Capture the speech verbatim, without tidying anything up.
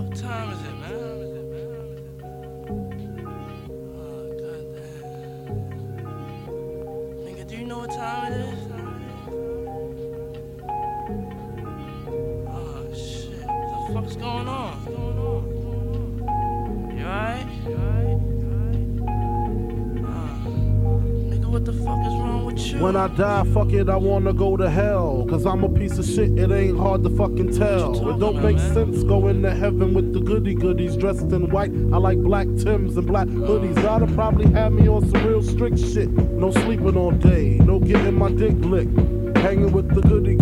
fuck time is it, man? Oh, goddamn. Nigga, do you know what time it is? Oh, shit. What the fuck's going on? What's going on? You alright? You alright? What the fuck is wrong with you? When I die, fuck it, I wanna go to hell. Cause I'm a piece of shit, it ain't hard to fucking tell. It don't about, make man? sense going to heaven with the goody goodies dressed in white. I like black Timbs and black hoodies. God'll probably have me on some real strict shit. No sleeping all day, no getting my dick licked. Hanging with the goody